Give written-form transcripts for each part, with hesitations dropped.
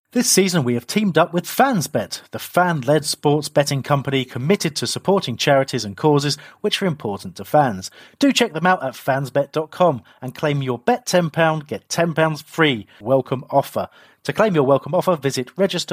This season we have teamed up with FansBet, the fan-led sports betting company committed to supporting charities and causes which are important to fans. Do check them out at fansbet.com and claim your bet £10, get £10 free welcome offer. To claim your welcome offer, visit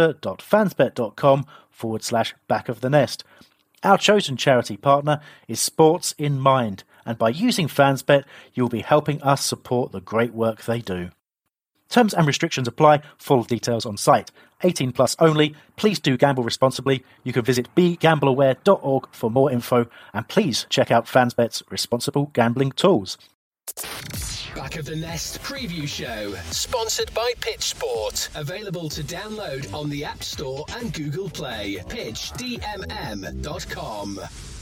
register.fansbet.com/back of the nest. Our chosen charity partner is Sports in Mind, and by using FansBet, you'll be helping us support the great work they do. Terms and restrictions apply. Full details on site. 18 plus only. Please do gamble responsibly. You can visit begambleaware.org for more info, and please check out FansBet's responsible gambling tools. Back of the Nest preview show, sponsored by Pitch Sport. Available to download on the App Store and Google Play. pitchdmm.com.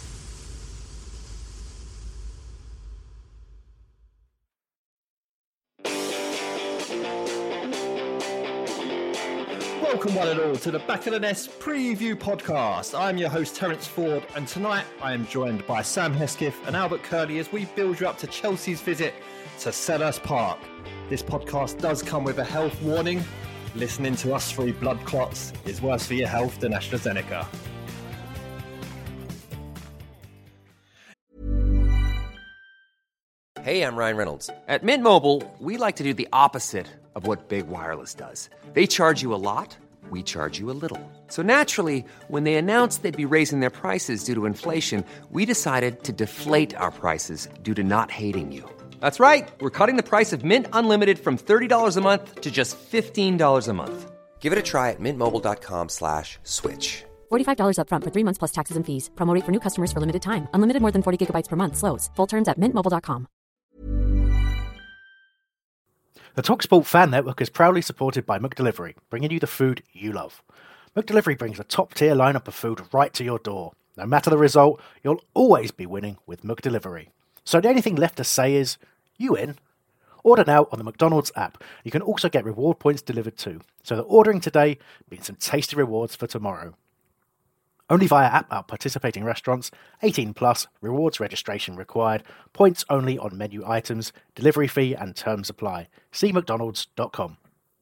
Welcome one and all to the Back of the Nest preview podcast. I'm your host Terence Ford, and tonight I am joined by Sam Hesketh and Albert Curley as we build you up to Chelsea's visit to Selhurst Park. This podcast does come with a health warning. Listening to us through blood clots is worse for your health than AstraZeneca. Hey, I'm Ryan Reynolds. At Mint Mobile, we like to do the opposite of what Big Wireless does. They charge you a lot, we charge you a little. So naturally, when they announced they'd be raising their prices due to inflation, we decided to deflate our prices due to not hating you. That's right. We're cutting the price of Mint Unlimited from $30 a month to just $15 a month. Give it a try at mintmobile.com/switch. $45 up front for 3 months plus taxes and fees. Promo rate for new customers for limited time. Unlimited more than 40 gigabytes per month. Slows full terms at mintmobile.com. The TalkSport Fan Network is proudly supported by McDelivery, bringing you the food you love. McDelivery brings a top-tier lineup of food right to your door. No matter the result, you'll always be winning with McDelivery. So the only thing left to say is, you in? Order now on the McDonald's app. You can also get reward points delivered too. So that ordering today means some tasty rewards for tomorrow. Only via app at participating restaurants. 18 plus. Rewards registration required. Points only on menu items. Delivery fee and terms apply. See mcdonalds.com.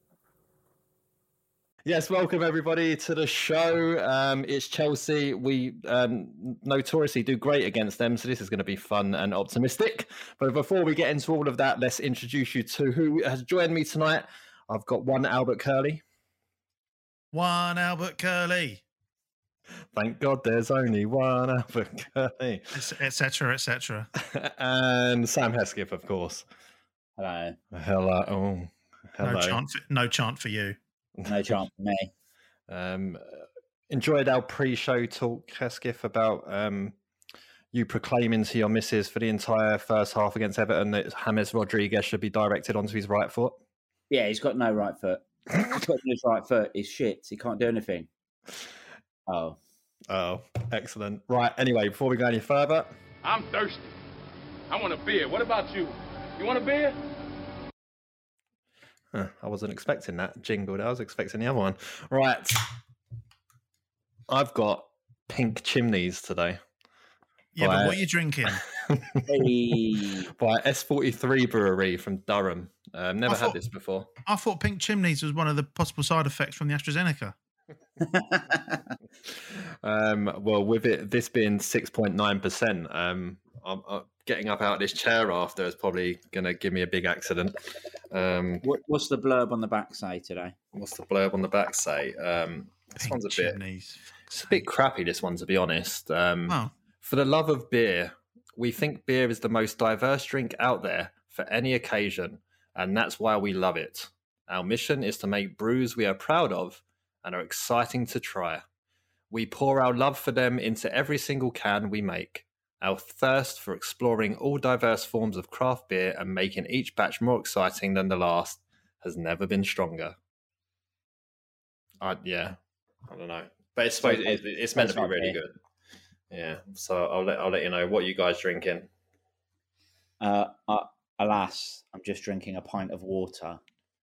Yes, welcome everybody to the show. It's Chelsea. We notoriously do great against them, so this is going to be fun and optimistic. But before we get into all of that, let's introduce you to who has joined me tonight. I've got one Albert Curley. One Albert Curley. Thank God there's only one Albert Curley. Etc., etc. And Sam Hesketh, of course. Hello. Hello. Oh, hello. No chant for you. No chant for me. Enjoyed our pre-show talk, Hesketh, about you proclaiming to your missus for the entire first half against Everton that James Rodriguez should be directed onto his right foot. Yeah, he's got no right foot. He's got his right foot. He's shit. He can't do anything. Oh, excellent. Right, anyway, before we go any further... I'm thirsty. I want a beer. What about you? You want a beer? I wasn't expecting that jingle. I was expecting the other one. Right. I've got Pink Chimneys today. Yeah, but what are you drinking? By S43 Brewery from Durham. Never had this before. I thought Pink Chimneys was one of the possible side effects from the AstraZeneca. Well, with this being 6.9%, I'm getting up out of this chair after is probably going to give me a big accident. What's the blurb on the back say today? What's the blurb on the back say? This one's a bit crappy, this one, to be honest. For the love of beer, we think beer is the most diverse drink out there for any occasion, and that's why we love it. Our mission is to make brews we are proud of and are exciting to try. We pour our love for them into every single can we make. Our thirst for exploring all diverse forms of craft beer and making each batch more exciting than the last has never been stronger. I don't know. But it's meant to be really good. Yeah, so I'll let you know. What are you guys drinking? Alas, I'm just drinking a pint of water.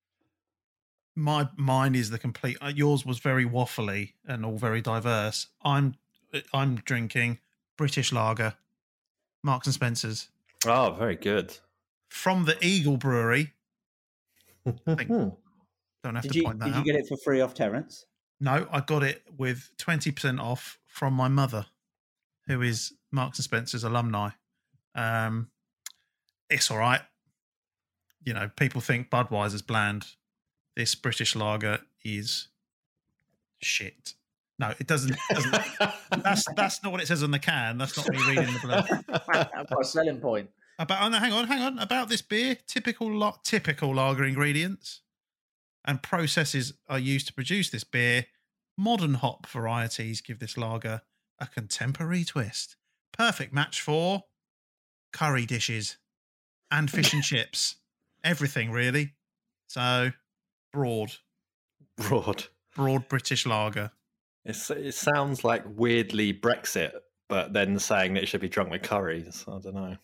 Mine is the complete. Yours was very waffly and all very diverse. I'm drinking British lager, Marks and Spencers. Oh, very good. From the Eagle Brewery. I think Don't have to point that out. Did you get it for free off Terence? No, I got it with 20% off from my mother, who is Marks and Spencer's alumni. It's all right. You know, people think Budweiser's bland. This British lager is shit. No, it doesn't. That's not what it says on the can. That's not me reading the blurb. I've got a selling point. Hang on. About this beer, typical lager ingredients and processes are used to produce this beer. Modern hop varieties give this lager a contemporary twist. Perfect match for curry dishes and fish and chips. Everything, really. So, broad British lager. It sounds like weirdly Brexit, but then saying that it should be drunk with curries. I don't know.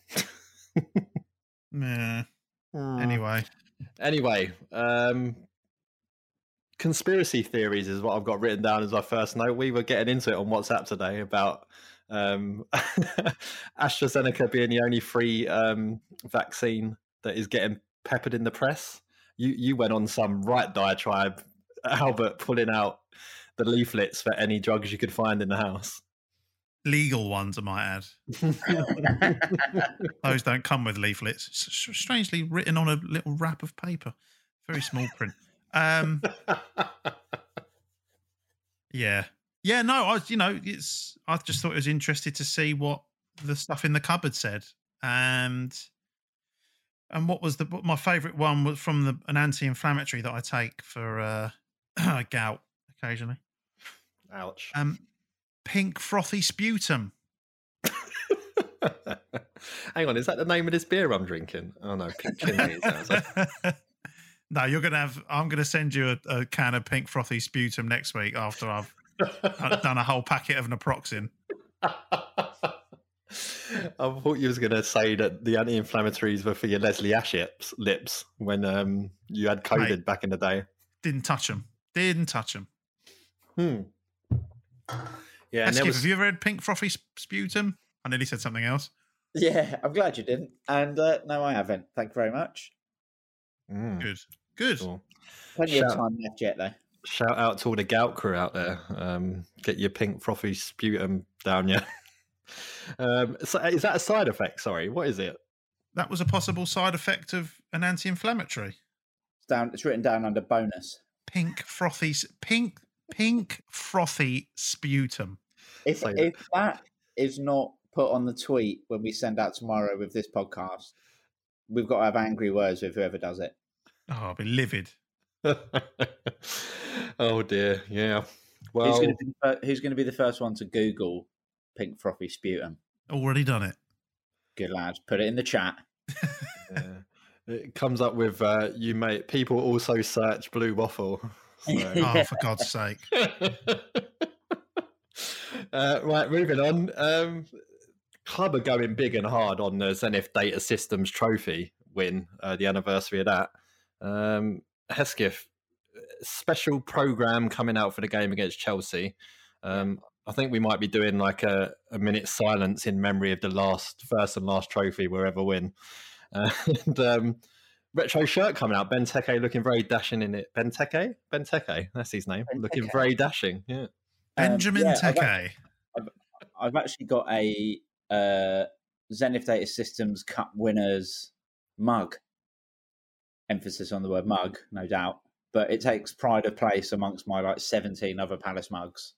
Yeah. Anyway, conspiracy theories is what I've got written down as my first note. We were getting into it on WhatsApp today about AstraZeneca being the only free vaccine that is getting peppered in the press. You went on some right diatribe, Albert, pulling out the leaflets for any drugs you could find in the house. Legal ones, I might add. Those don't come with leaflets. It's strangely written on a little wrap of paper. Very small print. Yeah. No, I just thought it was interesting to see what the stuff in the cupboard said, and what was my favourite one was from an anti-inflammatory that I take for gout occasionally. Ouch. Pink frothy sputum. Hang on, is that the name of this beer I'm drinking? Oh no, pink chimney. No, I'm going to send you a can of pink frothy sputum next week after I've done a whole packet of naproxen. I thought you was going to say that the anti-inflammatories were for your Leslie Ash lips when you had COVID back in the day. Didn't touch them. Yeah. Have you ever had pink frothy sputum? I nearly said something else. Yeah, I'm glad you didn't. And no, I haven't. Thank you very much. Good. Cool. Plenty of time left yet, though. Shout out to all the gout crew out there. Get your pink frothy sputum down you. So is that a side effect? Sorry, what is it? That was a possible side effect of an anti-inflammatory. It's written down under bonus. Pink frothy sputum. If that is not put on the tweet when we send out tomorrow with this podcast, we've got to have angry words with whoever does it. Oh, I'll be livid. Oh dear, yeah. Well, who's going to be the first one to Google pink frothy sputum? Already done it. Good lads. Put it in the chat. Yeah. It comes up with people also search blue waffle. So. Oh, for God's sake. Right, moving on. Club are going big and hard on the Zenith Data Systems Trophy win, the anniversary of that. Hesketh, special program coming out for the game against Chelsea. I think we might be doing like a minute's silence in memory of the first and last trophy we'll ever win. And retro shirt coming out. Benteke looking very dashing in it. Benteke, that's his name. Benteke. Looking very dashing. Yeah. Benjamin Teke. I've actually got a Zenith Data Systems Cup winners mug. Emphasis on the word mug, no doubt. But it takes pride of place amongst my 17 other Palace mugs.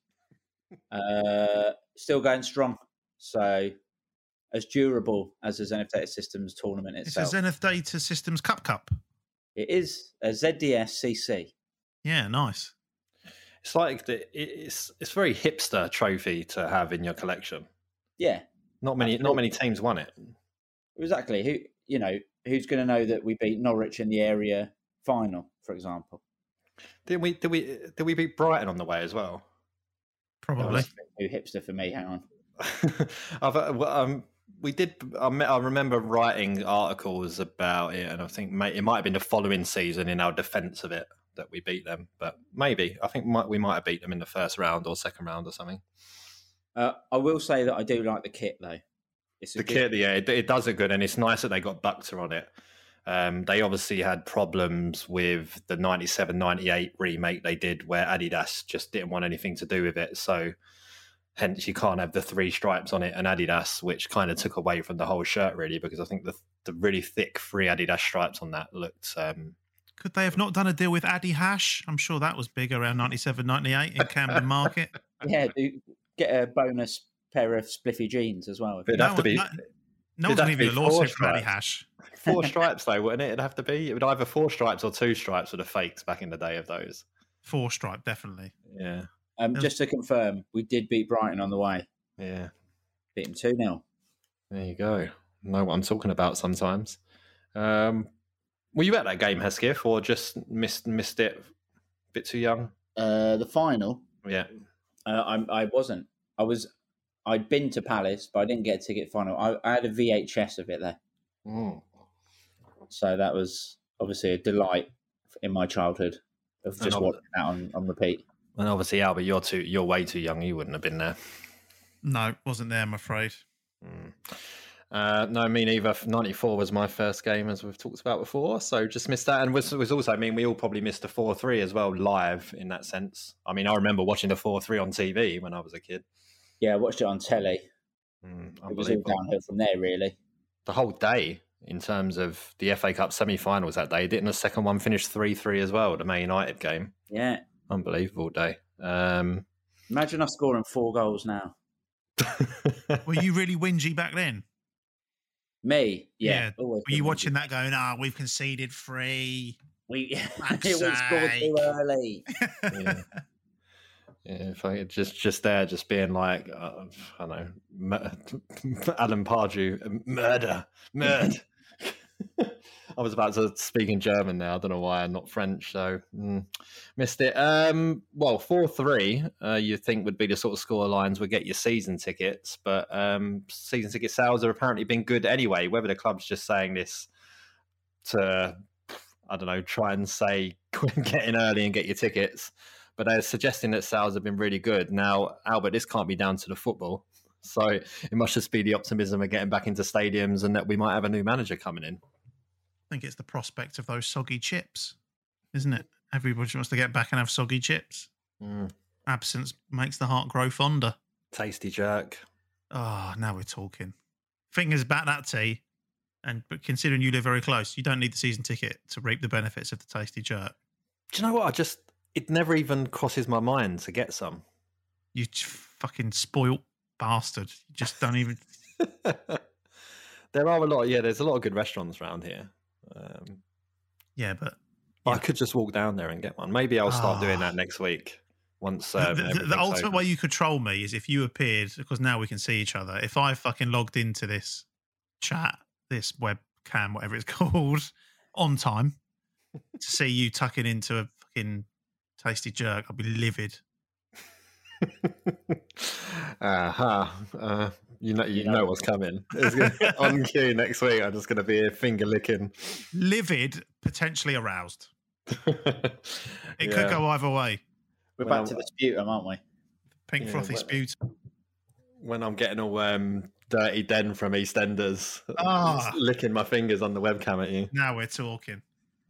Still going strong. So as durable as the Zenith Data Systems tournament itself. It's a Zenith Data Systems Cup. It is a ZDS CC. Yeah, nice. It's like it's very hipster trophy to have in your collection. Yeah, not many teams won it. Exactly. Who's going to know that we beat Norwich in the area final, for example? Did we beat Brighton on the way as well? Probably. Too hipster for me. Hang on. We did. I remember writing articles about it, and I think it might have been the following season in our defence of it that we beat them. But maybe I think we might have beat them in the first round or second round or something. I will say that I do like the kit though. Kit, yeah, it does look good, and it's nice that they got Buxer on it. They obviously had problems with the 97-98 remake they did where Adidas just didn't want anything to do with it. So hence you can't have the 3 stripes on it and Adidas, which kind of took away from the whole shirt really, because I think the really thick 3 Adidas stripes on that looked... Could they have not done a deal with Adi Hash? I'm sure that was big around 97, 98 in Camden Market. Yeah, get a bonus pair of spliffy jeans as well. It'd have to be... No one's going to give you a lawsuit for Adi Hash. 4 stripes though, wouldn't it? It'd have to be. It would either 4 stripes or 2 stripes for the fakes back in the day of those. 4 stripe, definitely. Yeah. Just to confirm, we did beat Brighton on the way. Yeah. Beat them 2-0. There you go. Know what I'm talking about sometimes. Were you at that game, Hesketh, or just missed it a bit too young? The final? Yeah. I wasn't. I'd been to Palace, but I didn't get a ticket final. I had a VHS of it there. So that was obviously a delight in my childhood of just watching that on repeat. And obviously, Albert, you're way too young. You wouldn't have been there. No, wasn't there, I'm afraid. No, me neither. 94 was my first game, as we've talked about before, so just missed that. And was also, we all probably missed the 4-3 as well, live in that sense. I mean, I remember watching the 4-3 on TV when I was a kid. Yeah, I watched it on telly. It was all downhill from there, really. The whole day, in terms of the FA Cup semi-finals that day, didn't the second one finish 3-3 as well, the Man United game? Yeah. Unbelievable day. Imagine us scoring 4 goals now. Were you really whingy back then? Me? Yeah. Were you watching that going, we've conceded 3? We scored too early. Yeah, if I just there, just being like, I don't know, Alan Pardew, murder. I was about to speak in German now. I don't know why I'm not French, so missed it. Well, 4-3, you think would be the sort of score lines would get your season tickets, but season ticket sales have apparently been good anyway. Whether the club's just saying this to, I don't know, try and say get in early and get your tickets, but they're suggesting that sales have been really good. Now, Albert, this can't be down to the football. So it must just be the optimism of getting back into stadiums and that we might have a new manager coming in. I think it's the prospect of those soggy chips, isn't it? Everybody wants to get back and have soggy chips. Absence makes the heart grow fonder. Tasty jerk. Oh, now we're talking. Fingers back that tea. But considering you live very close, you don't need the season ticket to reap the benefits of the tasty jerk. Do you know what? It never even crosses my mind to get some. You fucking spoilt bastard. You just don't even... There are a lot. Yeah, there's a lot of good restaurants around here. Yeah, but I could just walk down there and get one. Maybe I'll start doing that next week. Once the ultimate way you could troll me is if you appeared, because now we can see each other. If I fucking logged into this chat, this webcam, whatever it's called, on time to see you tucking into a fucking tasty jerk, I'd be livid. You know what's coming. It's on cue next week. I'm just going to be finger licking. Livid, potentially aroused. It could go either way. We're back to the sputum, aren't we? Pink frothy sputum. When I'm getting all dirty Den from EastEnders, licking my fingers on the webcam at you. Now we're talking.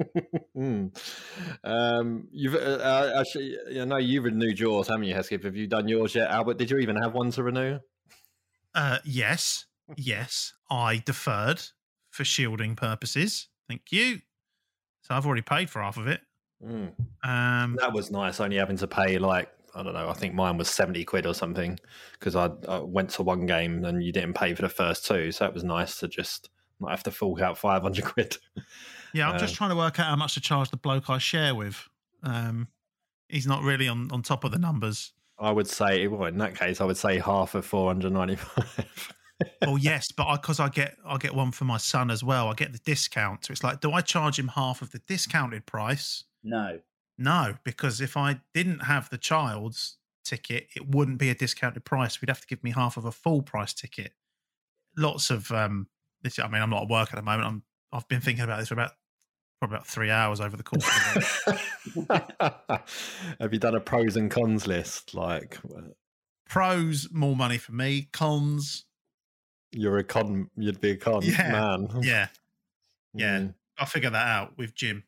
You've actually, I know you've renewed yours, haven't you, Hesketh? Have you done yours yet, Albert? Did you even have one to renew? Yes, I deferred for shielding purposes. Thank you. So I've already paid for half of it. That was nice, only having to pay I don't know, I think mine was 70 quid or something because I went to one game and you didn't pay for the first 2. So it was nice to just not have to fork out 500 quid. Yeah, I'm just trying to work out how much to charge the bloke I share with. He's not really on top of the numbers. I would say, well, in that case, I would say half of 495. Well, yes, but because I get one for my son as well. I get the discount. So it's like, do I charge him half of the discounted price? No, because if I didn't have the child's ticket, it wouldn't be a discounted price. We'd have to give me half of a full price ticket. Lots of this. I mean, I'm not at work at the moment. I've been thinking about this for probably about 3 hours over the course of the day. Have you done a pros and cons list? Pros, more money for me. Cons, you'd be a con man. Yeah. I'll figure that out with Jim.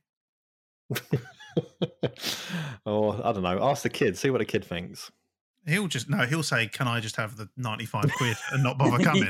Or I don't know. Ask the kid. See what the kid thinks. He'll say, "Can I just have the 95 quid and not bother coming?"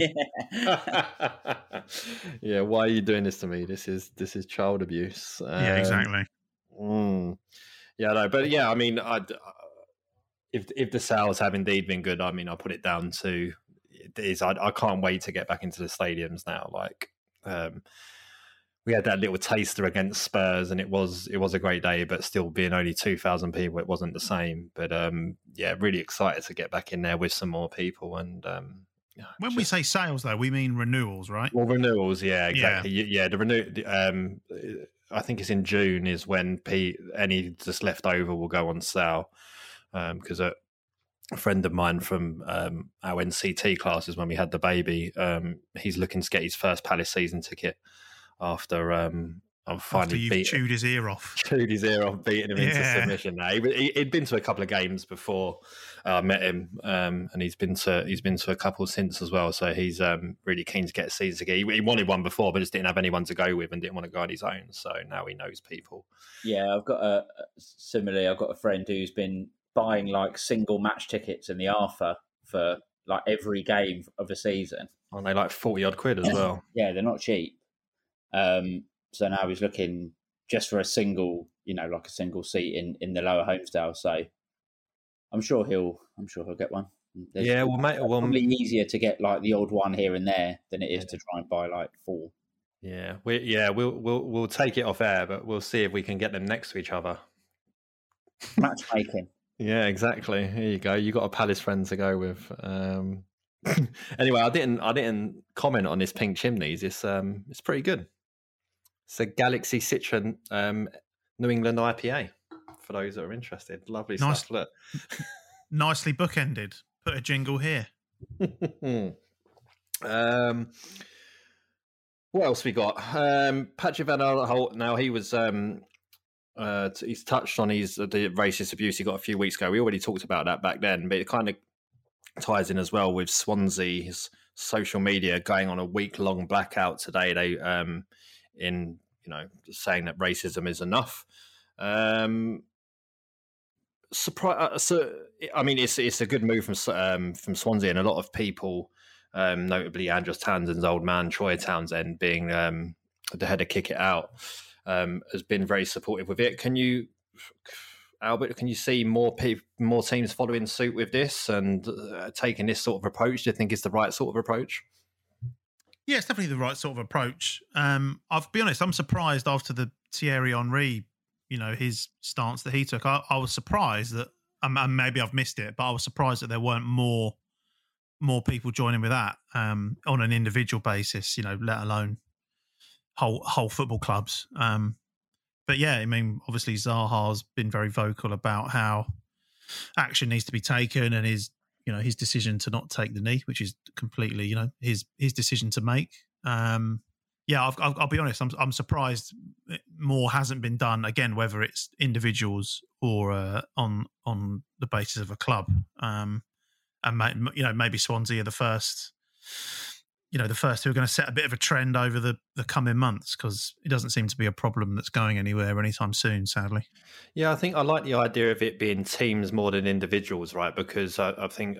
Yeah. Why are you doing this to me? This is child abuse. Yeah, exactly. Yeah, no, but yeah, I mean, if the sales have indeed been good, I mean, I'll put it down to I can't wait to get back into the stadiums now. Like, we had that little taster against Spurs, and it was a great day, but still being only 2,000 people, it wasn't the same. But yeah, really excited to get back in there with some more people. And when we say sales, though, we mean renewals, right? Well, renewals, yeah, exactly. Yeah, the renew. I think it's in June is when any just left over will go on sale. Because a friend of mine from our NCT classes when we had the baby, he's looking to get his first Palace season ticket after finally chewed his ear off, beating him into submission. Now he'd been to a couple of games before I met him, and he's been to a couple since as well. So he's really keen to get a season ticket. He wanted one before, but just didn't have anyone to go with and didn't want to go on his own. So now he knows people. Yeah, I've got a friend who's been buying like single match tickets in the Arthur for like every game of the season. Aren't they like 40 odd quid as well? Yeah, they're not cheap. So now he's looking just for a single, like a single seat in the lower Homestyle. So I'm sure he'll get one. Yeah, probably easier to get like the odd one here and there than it is to try and buy like 4. Yeah, we'll take it off air, but we'll see if we can get them next to each other. Matchmaking. Yeah, exactly. Here you go. You got a Palace friend to go with. Anyway, I didn't comment on this pink chimneys. It's pretty good. It's a Galaxy Citron New England IPA for those that are interested. Lovely stuff. Look. Nicely bookended. Put a jingle here. What else we got? Patrick Van Aanholt. Now he was he's touched on the racist abuse he got a few weeks ago. We already talked about that back then, but it kind of ties in as well with Swansea's social media going on a week-long blackout today. They saying that racism is enough. So I mean, it's a good move from Swansea, and a lot of people, notably Andros Townsend's old man Troy Townsend, being the head of Kick It Out, has been very supportive with it. Albert, can you see more teams following suit with this and taking this sort of approach? Do you think it's the right sort of approach? Yeah, it's definitely the right sort of approach. I'll be honest, I'm surprised after the Thierry Henry, his stance that he took. I was surprised that, and maybe I've missed it, but I was surprised that there weren't more people joining with that on an individual basis, let alone whole football clubs. But yeah, I mean, obviously Zaha's been very vocal about how action needs to be taken, and his decision to not take the knee, which is completely, his decision to make. Yeah, I'll be honest. I'm surprised more hasn't been done. Again, whether it's individuals or on the basis of a club, and maybe Swansea are the first. The first who are going to set a bit of a trend over the coming months, because it doesn't seem to be a problem that's going anywhere anytime soon, sadly. Yeah, I think I like the idea of it being teams more than individuals, right? Because I think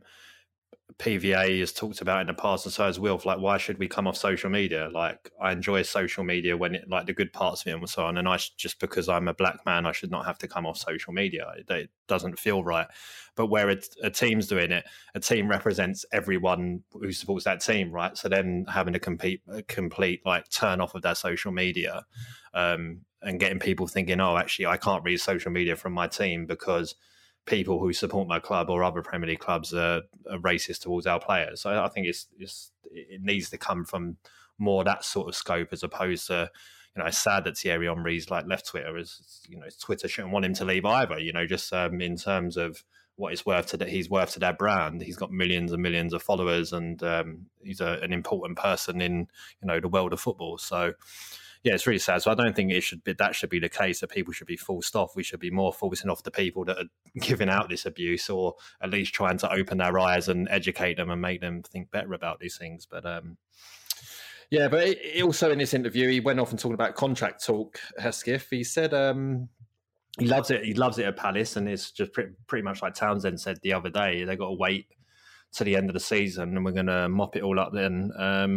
PVA has talked about in the past, and so has Wilf, like, why should we come off social media? Like, I enjoy social media when it, like, the good parts of it and so on, and just because I'm a black man, I should not have to come off social media. It doesn't feel right. But where a team's doing it, a team represents everyone who supports that team, right? So then having a complete like turn off of their social media, and getting people thinking, oh, actually, I can't read social media from my team because people who support my club or other Premier League clubs are racist towards our players. So I think it needs to come from more that sort of scope, as opposed to, it's sad that Thierry Henry's like left Twitter, as Twitter shouldn't want him to leave either. Just in terms of what he's worth to their brand. He's got millions and millions of followers, and he's an important person in the world of football. So yeah, it's really sad. So I don't think that should be the case, that people should be forced off. We should be more forcing off the people that are giving out this abuse, or at least trying to open their eyes and educate them and make them think better about these things. But Yeah, but also in this interview, he went off and talking about contract talk. Hesketh, he said he loves it. He loves it at Palace, and it's just pretty much like Townsend said the other day. They got to wait to the end of the season, and we're going to mop it all up then.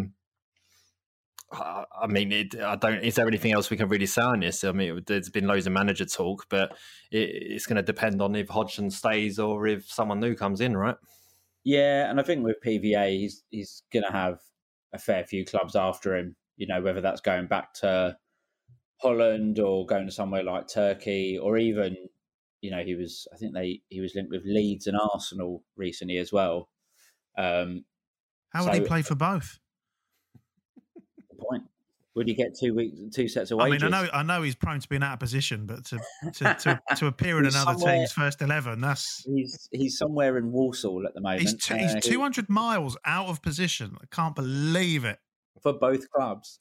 I mean, is there anything else we can really say on this? I mean, there's been loads of manager talk, but it's going to depend on if Hodgson stays or if someone new comes in, right? Yeah, and I think with PVA, he's going to have a fair few clubs after him. You know, whether that's going back to Holland or going to somewhere like Turkey, or even, you know, he was linked with Leeds and Arsenal recently as well. How would he play for both? Point. Would he get 2 sets of wages? I mean, I know he's prone to being out of position, but to appear in another team's first 11, that's he's somewhere in Walsall at the moment. He's 200 miles out of position. I can't believe it for both clubs.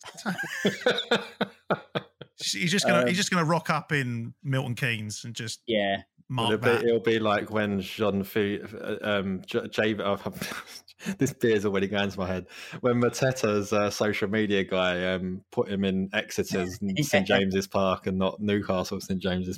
He's just gonna rock up in Milton Keynes and just It'll be like when this beer's already going to my head. When Mateta's social media guy put him in Exeter's St James's Park and not Newcastle St James's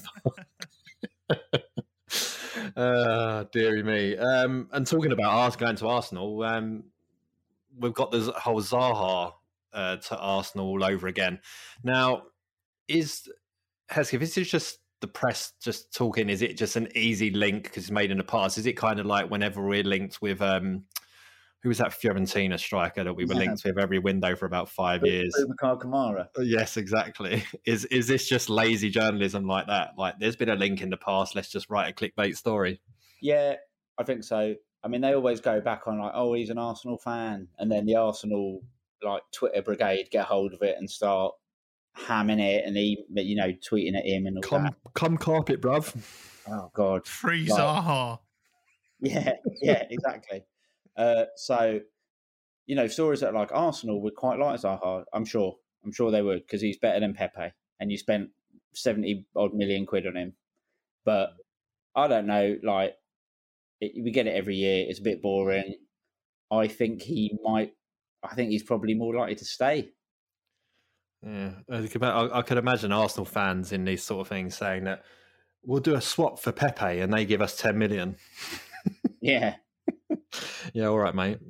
Park. Deary me. And talking about going to Arsenal, we've got this whole Zaha to Arsenal all over again. Now, is this just the press just talking? Is it just an easy link because it's made in the past? Is it kind of like whenever we're linked with who was that Fiorentina striker that we were linked with every window for about 5 years? Boubacar Kamara. Yes, exactly. Is this just lazy journalism like that? Like, there's been a link in the past, let's just write a clickbait story. Yeah, I think so. I mean, they always go back on like, oh, he's an Arsenal fan, and then the Arsenal like Twitter brigade get hold of it and start hamming it and tweeting at him and all that. Come carpet, bruv. Oh God, free Zaha. Yeah, exactly. So, you know, stories that like Arsenal would quite like Zaha. I'm sure they would, because he's better than Pepe, and you spent 70 odd million quid on him. But I don't know. Like, we get it every year. It's a bit boring. I think he's probably more likely to stay. Yeah, I could imagine Arsenal fans in these sort of things saying that we'll do a swap for Pepe and they give us 10 million. Yeah. Yeah, all right, mate.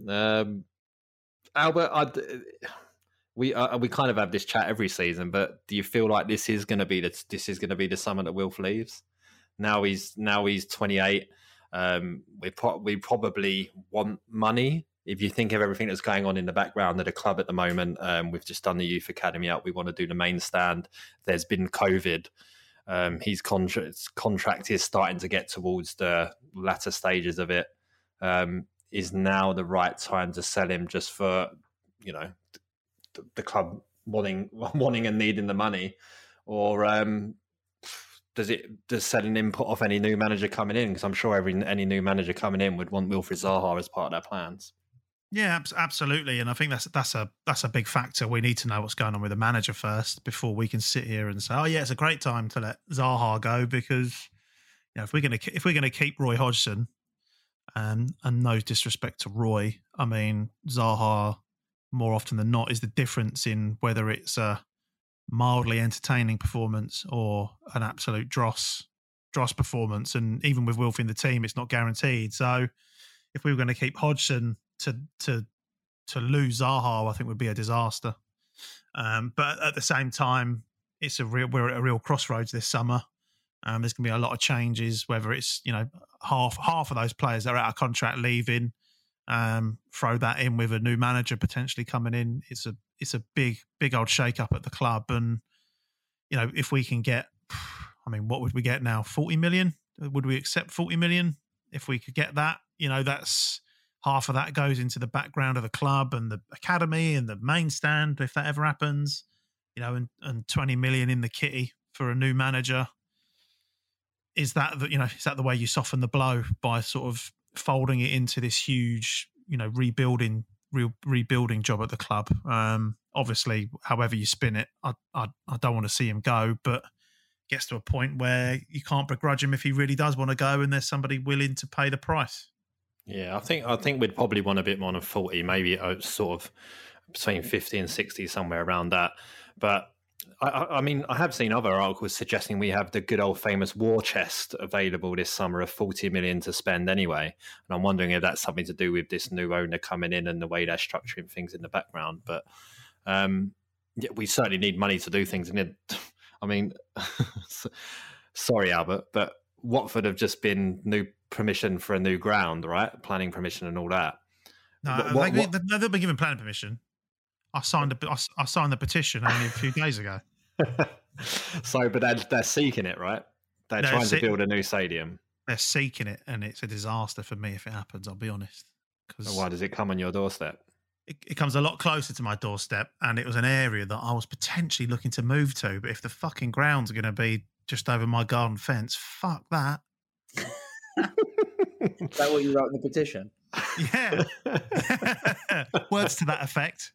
Albert, we kind of have this chat every season, but do you feel like this is going to be the summer that Wilf leaves? Now he's 28. We probably want money. If you think of everything that's going on in the background at the club at the moment, we've just done the youth academy up. We want to do the main stand. There's been COVID. His contract is starting to get towards the latter stages of it. Is now the right time to sell him just for, you know, the club wanting and needing the money, or does selling him put off any new manager coming in? Because I'm sure any new manager coming in would want Wilfried Zaha as part of their plans. Yeah, absolutely, and I think that's a big factor. We need to know what's going on with the manager first before we can sit here and say, "Oh yeah, it's a great time to let Zaha go." Because, you know, if we're gonna keep Roy Hodgson, and no disrespect to Roy, I mean, Zaha more often than not is the difference in whether it's a mildly entertaining performance or an absolute dross performance. And even with Wilf in the team, it's not guaranteed. So if we were going to keep Hodgson, to lose Zaha, I think would be a disaster. But at the same time, we're at a real crossroads this summer. There's going to be a lot of changes, whether it's, you know, half of those players that are out of contract leaving, throw that in with a new manager potentially coming in. It's a big old shake up at the club. And, you know, if we can get, I mean, what would we get now? 40 million? Would we accept 40 million? If we could get that, you know, that's half of that goes into the background of the club and the academy and the main stand, if that ever happens, you know, and 20 million in the kitty for a new manager. Is that the way you soften the blow, by sort of folding it into this huge, you know, rebuilding job at the club? Obviously, however you spin it, I don't want to see him go, but it gets to a point where you can't begrudge him if he really does want to go, and there's somebody willing to pay the price. Yeah, I think we'd probably want a bit more than 40, maybe sort of between 50 and 60, somewhere around that. But I mean, I have seen other articles suggesting we have the good old famous war chest available this summer of 40 million to spend anyway. And I'm wondering if that's something to do with this new owner coming in and the way they're structuring things in the background. But yeah, we certainly need money to do things. And I mean, sorry, Albert, but Watford have just been new permission for a new ground, right? Planning permission and all that. No, they've been given planning permission. I signed the petition only a few days ago. So, but they're seeking it, right? They're trying to build a new stadium. They're seeking it, and it's a disaster for me if it happens. I'll be honest. Why does it come on your doorstep? It comes a lot closer to my doorstep, and it was an area that I was potentially looking to move to. But if the fucking ground's going to be just over my garden fence, fuck that. Is that what you wrote in the petition? Yeah. Words to that effect.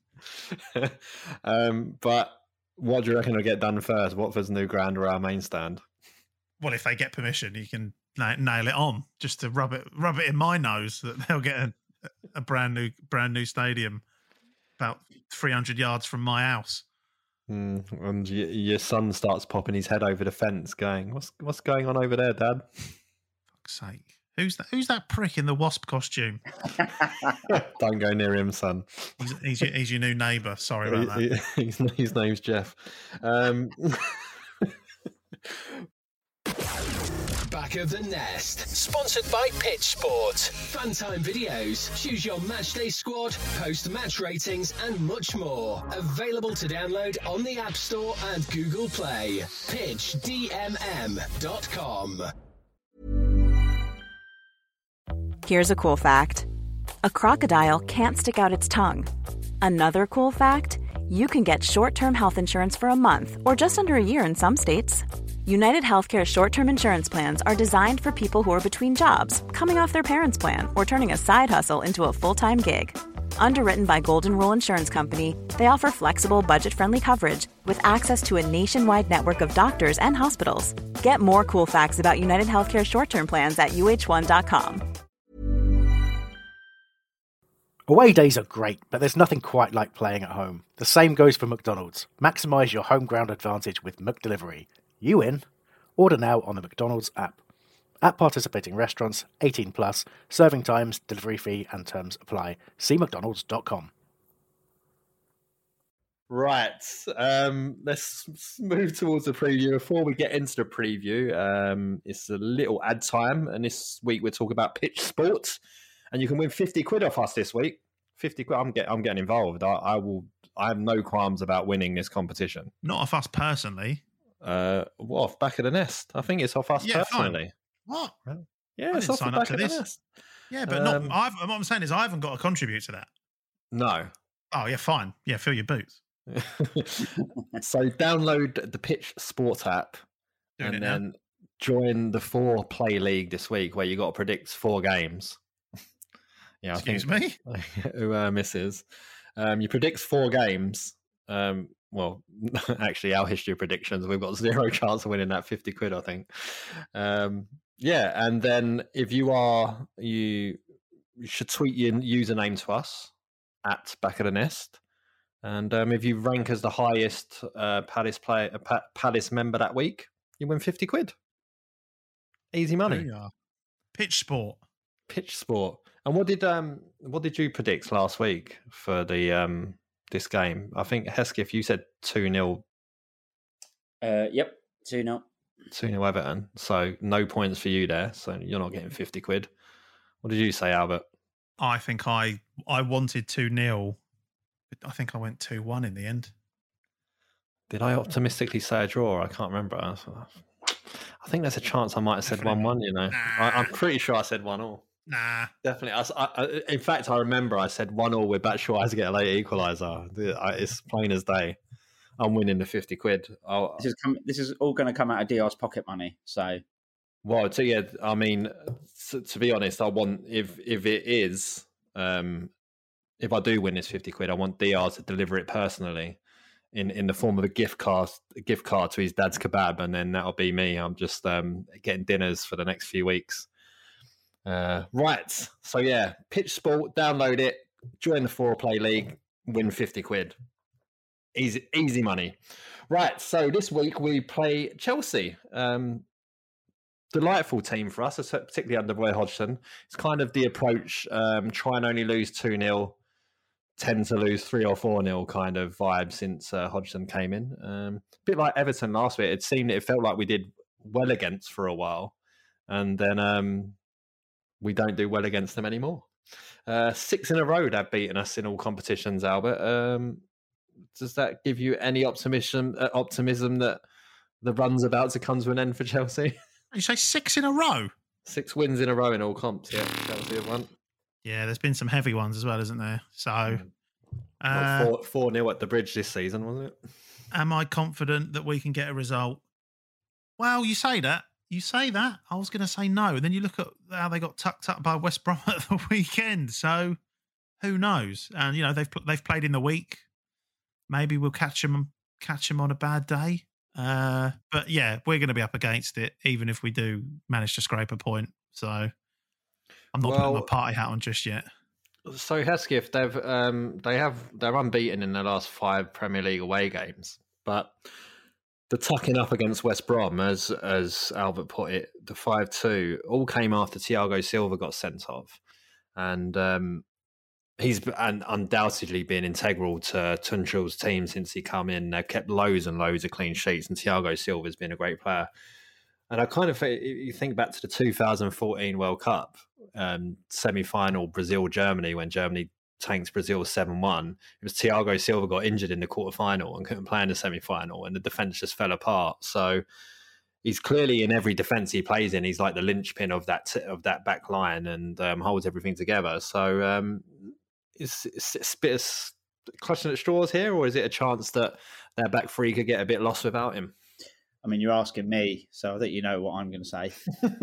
But what do you reckon will get done first? Watford's new ground or our main stand? Well, if they get permission, you can nail it on just to rub it in my nose that they'll get a brand new stadium about 300 yards from my house. And your son starts popping his head over the fence, going, "What's going on over there, Dad?" Fuck's sake! Who's that prick in the wasp costume? Don't go near him, son. He's your new neighbour. Sorry about that. His name's Jeff. Back of the Nest, sponsored by Pitch Sport. Funtime videos, choose your matchday squad, post match ratings, and much more. Available to download on the App Store and Google Play. PitchDMM.com. Here's a cool fact: a crocodile can't stick out its tongue. Another cool fact: you can get short-term health insurance for a month or just under a year in some states. United Healthcare short-term insurance plans are designed for people who are between jobs, coming off their parents' plan, or turning a side hustle into a full-time gig. Underwritten by Golden Rule Insurance Company, they offer flexible, budget-friendly coverage with access to a nationwide network of doctors and hospitals. Get more cool facts about United Healthcare short-term plans at uh1.com. Away days are great, but there's nothing quite like playing at home. The same goes for McDonald's. Maximise your home ground advantage with McDelivery. You in? Order now on the McDonald's app. At participating restaurants, 18 plus, serving times, delivery fee and terms apply. See mcdonalds.com. Right, let's move towards the preview. Before we get into the preview, it's a little ad time, and this week we're talking about Pitch Sport, and you can win 50 quid off us this week. 50 quid, I'm getting involved. I have no qualms about winning this competition. Not off us personally. Off Back of the Nest. I think it's off us personally. Fine. What? Yeah, it's off the Back of the Nest. Yeah, but not. What I'm saying is, I haven't got to contribute to that. No. Oh yeah, fine. Yeah, fill your boots. So download the Pitch Sport app and then join the 4-play league this week, where you got to predict 4 games. Yeah, Excuse me. Who misses? You predict 4 games. Well, actually, our history of predictions, we've got 0 chance of winning that 50 quid, I think. Yeah, and then if you should tweet your username to us at Back of the Nest. And if you rank as the highest Palace member that week, you win 50 quid. Easy money. Pitch Sport. And what did you predict last week for the this game? I think, Hesketh, you said 2-0. Yep, 2-0. 2-0 Everton. So no points for you there. So you're not getting 50 quid. What did you say, Albert? I think I wanted 2-0. I think I went 2-1 in the end. Did I optimistically say a draw? I can't remember. I think there's a chance I might have said 1-1, you know. Nah. I'm pretty sure I said 1-1. Nah. Definitely. In fact, I remember I said 1-1 with Batshuayi to get a late equaliser. It's plain as day. I'm winning the 50 quid. This is all going to come out of DR's pocket money. So, well, I mean, to be honest, I want if it is, if I do win this 50 quid, I want DR to deliver it personally in the form of a gift card to his dad's kebab, and then that'll be me. I'm just getting dinners for the next few weeks. Right. So yeah, Pitch Sport, download it, join the 4-play league. win 50 quid. Easy money. Right, so this week we play Chelsea. Delightful team for us, particularly under Roy Hodgson. It's kind of the approach, try and only lose 2-0, tend to lose 3 or 4-0 kind of vibe since Hodgson came in. A bit like Everton last week. It felt like we did well against for a while, and then we don't do well against them anymore. 6 in a row they've beaten us in all competitions, Albert. Does that give you any optimism that the run's about to come to an end for Chelsea? You say 6 in a row? 6 wins in a row in all comps, yeah. Chelsea have won. Yeah, there's been some heavy ones as well, isn't there? So 4-0 at the Bridge this season, wasn't it? Am I confident that we can get a result? Well, you say that. I was going to say no. And then you look at how they got tucked up by West Brom at the weekend. So who knows? And, you know, they've played in the week. Maybe we'll catch them on a bad day. But yeah, we're going to be up against it, even if we do manage to scrape a point. So I'm not putting my party hat on just yet. So Hesketh, they're unbeaten in their last 5 Premier League away games, but the tucking up against West Brom, as Albert put it, the 5-2 all came after Thiago Silva got sent off, and he's undoubtedly been integral to Tuchel's team since he come in. They've kept loads and loads of clean sheets, and Thiago Silva's been a great player. And I kind of, you think back to the 2014 World Cup semi-final, Brazil-Germany, when Germany tanked Brazil 7-1. It was Thiago Silva got injured in the quarterfinal and couldn't play in the semi-final, and the defence just fell apart. So he's clearly in every defence he plays in. He's like the linchpin of that back line and holds everything together. So is a bit of clutching at straws here, or is it a chance that their back three could get a bit lost without him? I mean, you're asking me, so I think you know what I'm going to say.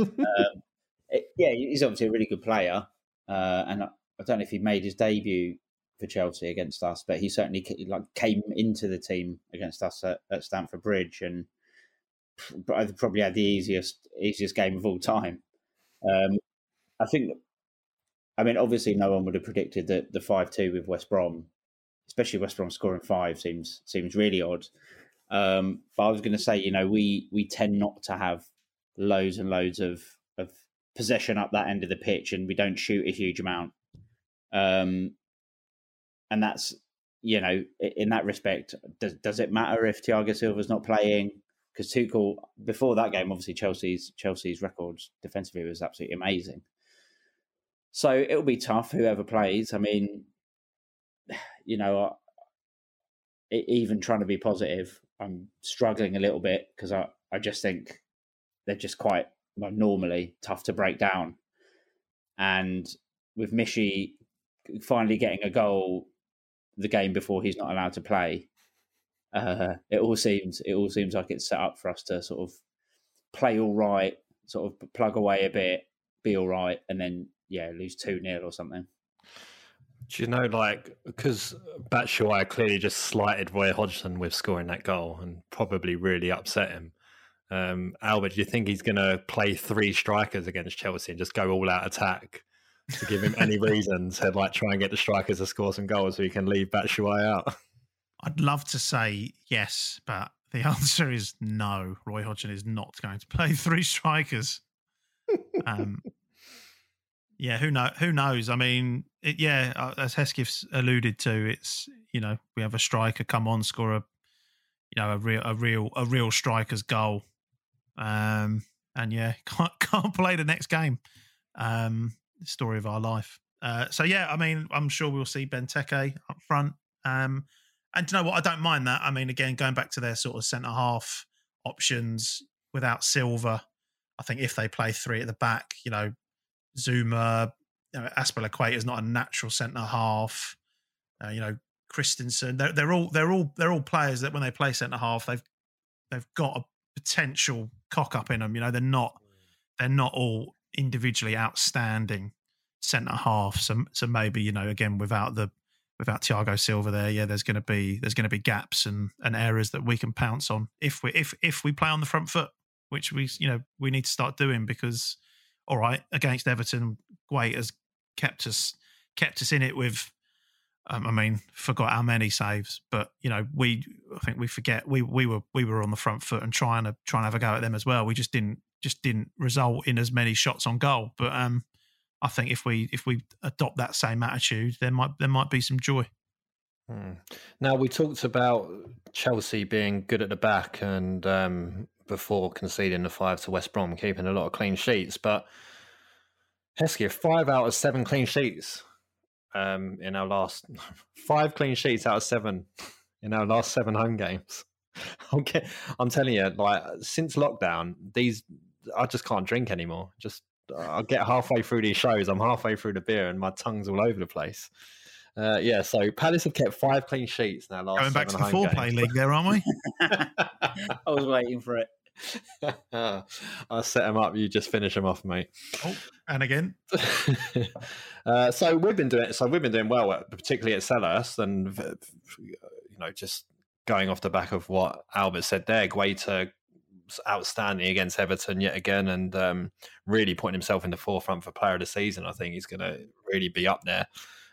Yeah, he's obviously a really good player, and I don't know if he made his debut for Chelsea against us, but he certainly came into the team against us at Stamford Bridge, and probably had the easiest game of all time. I think, I mean, obviously no one would have predicted that the 5-2 with West Brom, especially West Brom scoring 5, seems really odd. But I was going to say, you know, we tend not to have loads and loads of possession up that end of the pitch, and we don't shoot a huge amount. And that's, you know, in that respect, does it matter if Thiago Silva's not playing? Because Tuchel, before that game, obviously Chelsea's records defensively was absolutely amazing. So it'll be tough, whoever plays. I mean, you know, even trying to be positive, I'm struggling a little bit because I just think they're just quite normally tough to break down. And with Michy finally getting a goal the game before he's not allowed to play, it all seems like it's set up for us to sort of play all right, sort of plug away a bit, be all right, and then lose 2-0 or something. Do you know, like, because Batshuayi clearly just slighted Roy Hodgson with scoring that goal and probably really upset him. Albert, do you think he's going to play 3 strikers against Chelsea and just go all out attack to give him any reason to try and get the strikers to score some goals so he can leave Batshuayi out? I'd love to say yes, but the answer is no. Roy Hodgson is not going to play 3 strikers. Who knows? I mean, as Hesketh alluded to, it's, you know, we have a striker come on, score a real striker's goal, and can't play the next game. The story of our life. I mean, I'm sure we'll see Benteke up front. And you know what? I don't mind that. I mean, again, going back to their sort of centre half options without Silva, I think if they play 3 at the back, you know, Zuma, you know, Azpilicueta is not a natural centre half. You know, Christensen, they're all players that when they play centre half, they've got a potential cock up in them. You know, they're not all individually outstanding centre half. So maybe, you know, again without Thiago Silva there, there's going to be gaps and areas that we can pounce on if we play on the front foot, which we need to start doing, because all right, against Everton, Guaita has kept us in it with Forgot how many saves, but I think we forget we were on the front foot and trying to have a go at them as well. We just didn't result in as many shots on goal. But I think if we adopt that same attitude, there might be some joy. Now, we talked about Chelsea being good at the back and before conceding the 5 to West Brom, keeping a lot of clean sheets. But Heskey, 5 out of 7 clean sheets in our last 5 clean sheets out of 7 in our last 7 home games. Okay, I'm telling you, like since lockdown, I just can't drink anymore. I get halfway through these shows, I'm halfway through the beer, and my tongue's all over the place. So Palace have kept 5 clean sheets now. Going back to the foreplay league, there, aren't we? I was waiting for it. I set them up. You just finish them off, mate. Oh, and again. So we've been doing well, particularly at Selhurst, and just going off the back of what Albert said there. Guaita outstanding against Everton yet again, and really putting himself in the forefront for Player of the Season. I think he's going to really be up there.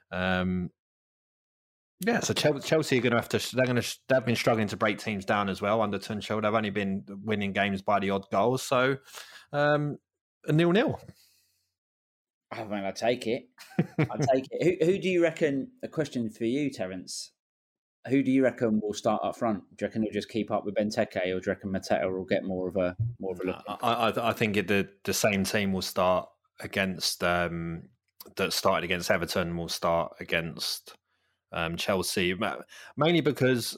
So Chelsea are going to have to. They've been struggling to break teams down as well under Tuchel. They've only been winning games by the odd goals. So a 0-0. I mean, I take it. Who do you reckon? A question for you, Terence. Who do you reckon will start up front? Do you reckon he'll just keep up with Benteke, or do you reckon Mateta will get more of a look? I think the same team will start against that started against Everton will start against Chelsea, mainly because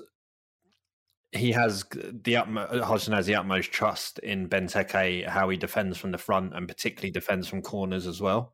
Hodgson has the utmost trust in Benteke, how he defends from the front and particularly defends from corners as well.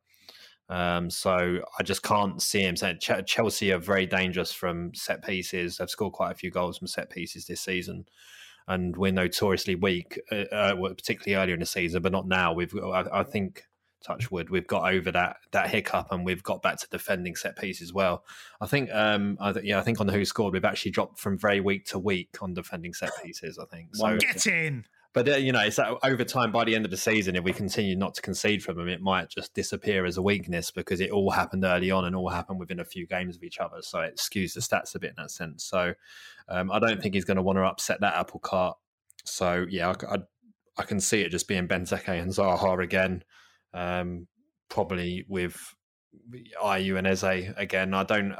So I just can't see him saying Chelsea are very dangerous from set pieces. They've scored quite a few goals from set pieces this season, and we're notoriously weak, particularly earlier in the season, but not now. I think, touch wood, we've got over that hiccup and we've got back to defending set pieces well. I think on the Who Scored, we've actually dropped from very weak to weak on defending set pieces, I think. So, get in! But, it's that over time, by the end of the season, if we continue not to concede from them, it might just disappear as a weakness because it all happened early on and all happened within a few games of each other. So it skews the stats a bit in that sense. So I don't think he's going to want to upset that apple cart. So, I can see it just being Benteke and Zaha again. Probably with Ayew and Eze again.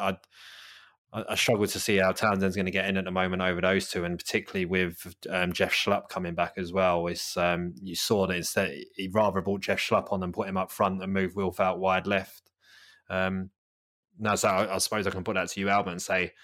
I struggle to see how Townsend's going to get in at the moment over those two, and particularly with Jeff Schlupp coming back as well. It's you saw that instead he'd rather brought Jeff Schlupp on than put him up front and move Wilf out wide left. Now, so I suppose I can put that to you, Albert, and say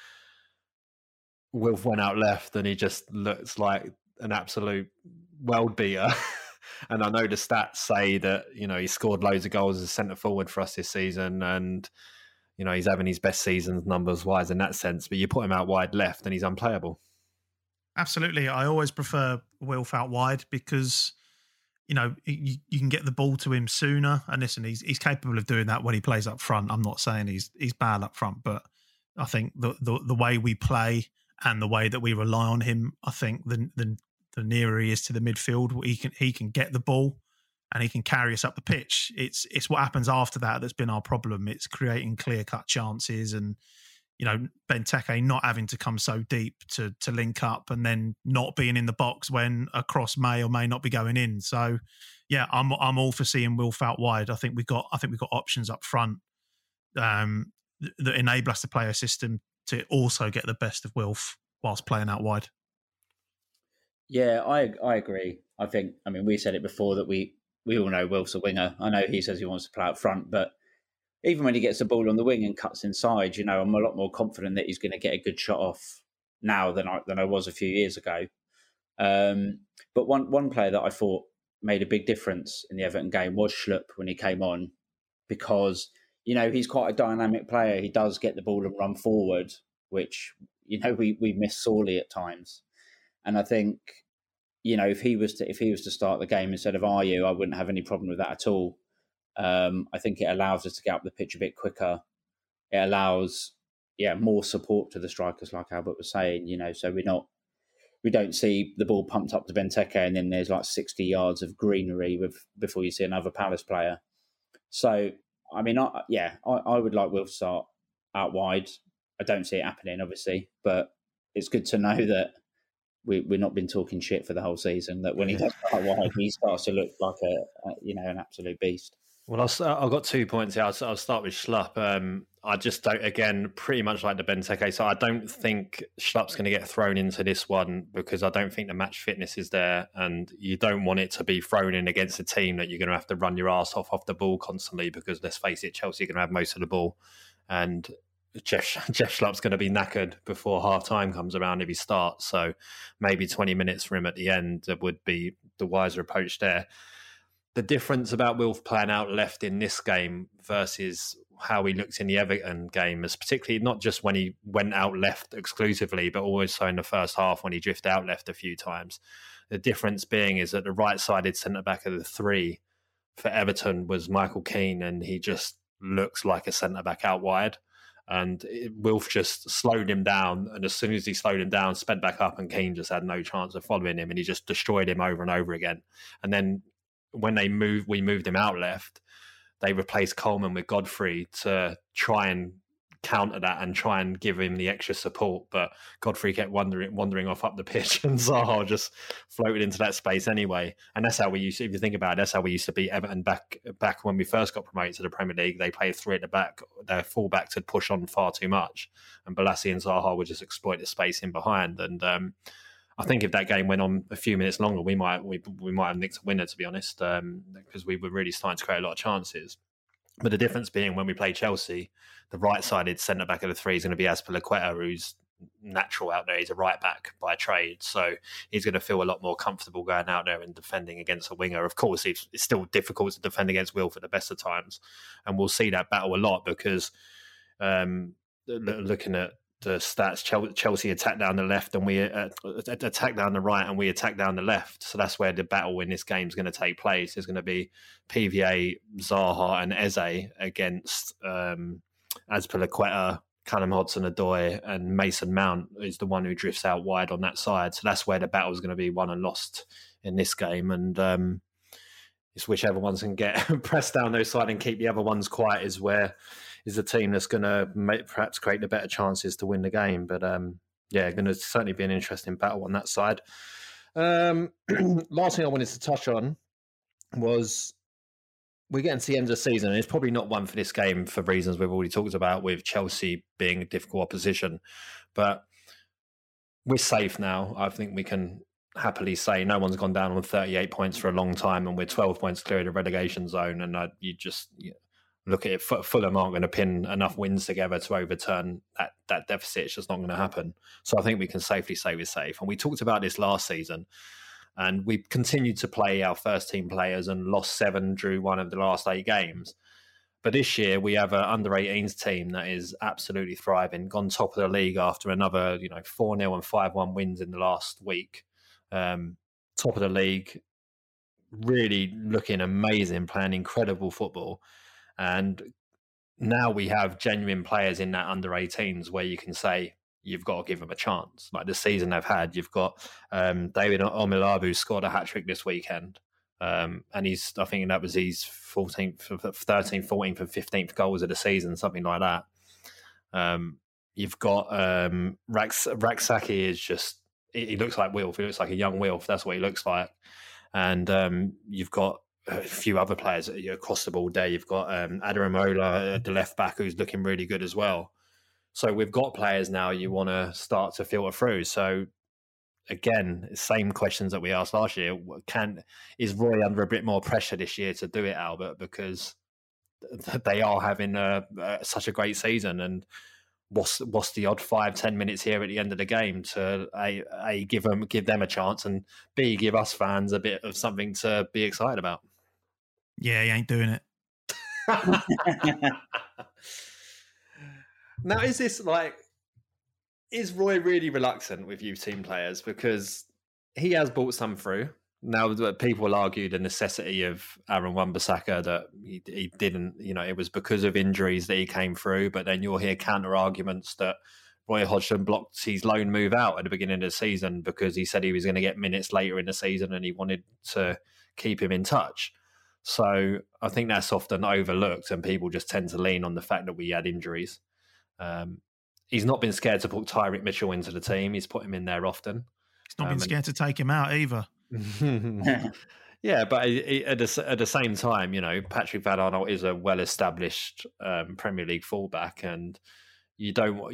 Wilf went out left and he just looks like an absolute world beater. And I know the stats say that, he scored loads of goals as a centre forward for us this season, and, he's having his best seasons numbers-wise in that sense. But you put him out wide left and he's unplayable. Absolutely. I always prefer Wilf out wide because, you can get the ball to him sooner. And listen, he's capable of doing that when he plays up front. I'm not saying he's bad up front, but I think the way we play and the way that we rely on him, I think the nearer he is to the midfield, he can get the ball and he can carry us up the pitch. It's what happens after that's been our problem. It's creating clear-cut chances and, Benteke not having to come so deep to link up and then not being in the box when a cross may or may not be going in. So, I'm all for seeing Wilf out wide. I think we've got options up front that enable us to play a system to also get the best of Wilf whilst playing out wide. Yeah, I agree. We said it before that we all know Wilf's a winger. I know he says he wants to play up front, but even when he gets the ball on the wing and cuts inside, I'm a lot more confident that he's going to get a good shot off now than I was a few years ago. But one player that I thought made a big difference in the Everton game was Schlupp when he came on, because he's quite a dynamic player. He does get the ball and run forward, which we miss sorely at times. And I think, if he was to start the game instead of Ayew, I wouldn't have any problem with that at all. I think it allows us to get up the pitch a bit quicker. It allows, more support to the strikers, like Albert was saying. So we don't see the ball pumped up to Benteke and then there's like 60 yards of greenery before you see another Palace player. So I would like Wilf to start out wide. I don't see it happening, obviously, but it's good to know that we've not been talking shit for the whole season, that when he does start wide, he starts to look like an absolute beast. Well, I've got 2 points here. I'll start with Schlupp. I just don't, again, pretty much like the Benteke. So I don't think Schlupp's going to get thrown into this one because I don't think the match fitness is there, and you don't want it to be thrown in against a team that you're going to have to run your ass off the ball constantly because, let's face it, Chelsea are going to have most of the ball. And Jeff Schlupp's going to be knackered before half-time comes around if he starts. So maybe 20 minutes for him at the end would be the wiser approach there. The difference about Wilf playing out left in this game versus how he looked in the Everton game is particularly not just when he went out left exclusively, but also in the first half when he drifted out left a few times. The difference being is that the right-sided centre-back of the three for Everton was Michael Keane, and he just looks like a centre-back out wide. And Wilf just slowed him down, and as soon as he slowed him down, sped back up, and Keane just had no chance of following him, and he just destroyed him over and over again. And then when we moved him out left, they replaced Coleman with Godfrey to try and counter that and try and give him the extra support. But Godfrey kept wandering off up the pitch, and Zaha just floated into that space anyway. And that's how we used to, if you think about it, that's how we used to beat Everton back when we first got promoted to the Premier League. They played three at the back. Their fullbacks had pushed on far too much, and Balassi and Zaha would just exploit the space in behind. And I think if that game went on a few minutes longer, we might have nicked a winner, to be honest, because we were really starting to create a lot of chances. But the difference being when we play Chelsea, the right-sided centre-back of the three is going to be Azpilicueta, who's natural out there. He's a right-back by trade, so he's going to feel a lot more comfortable going out there and defending against a winger. Of course, it's still difficult to defend against Wilf at the best of times, and we'll see that battle a lot because looking at the stats, Chelsea attack down the left and we attack down the right, and we attack down the left. So that's where the battle in this game is going to take place. There's going to be PVA, Zaha and Eze against Azpilicueta, Callum Hudson-Odoi, and Mason Mount is the one who drifts out wide on that side. So that's where the battle is going to be won and lost in this game. And it's whichever ones can get pressed down those side and keep the other ones quiet is the team that's going to perhaps create the better chances to win the game. But going to certainly be an interesting battle on that side. Last thing I wanted to touch on was we're getting to the end of the season, and it's probably not one for this game for reasons we've already talked about, with Chelsea being a difficult opposition. But we're safe now. I think we can happily say no one's gone down on 38 points for a long time, and we're 12 points clear of the relegation zone. And look at it, Fulham aren't going to pin enough wins together to overturn that deficit. It's just not going to happen. So I think we can safely say we're safe. And we talked about this last season, and we continued to play our first team players and lost 7, drew 1 of the last 8 games. But this year we have an under-18s team that is absolutely thriving, gone top of the league after another 4-0 and 5-1 wins in the last week. Top of the league, really looking amazing, playing incredible football. And now we have genuine players in that under-18s where you can say you've got to give them a chance. Like the season they've had, you've got David Omilabu scored a hat-trick this weekend. And I think that was his 13th, 14th and 15th goals of the season, something like that. You've got Rak-Sakyi is just, he looks like Wilf. He looks like a young Wilf. That's what he looks like. And you've got a few other players across the board there. You've got Adaramola, the left back, who's looking really good as well. So we've got players now you want to start to filter through. So again, same questions that we asked last year. Is Roy under a bit more pressure this year to do it, Albert? Because they are having such a great season, and what's the odd 5-10 minutes here at the end of the game to A, give them a chance, and B, give us fans a bit of something to be excited about. Yeah, he ain't doing it. Now, is Roy really reluctant with youth team players? Because he has brought some through. Now, people will argue the necessity of Aaron Wan-Bissaka, that he didn't, it was because of injuries that he came through. But then you'll hear counter arguments that Roy Hodgson blocked his loan move out at the beginning of the season because he said he was going to get minutes later in the season and he wanted to keep him in touch. So I think that's often overlooked, and people just tend to lean on the fact that we had injuries. he's not been scared to put Tyrick Mitchell into the team. He's put him in there often. He's not been scared to take him out either. Yeah, but at the same time, Patrick Van Aanholt is a well-established Premier League fullback, and you don't want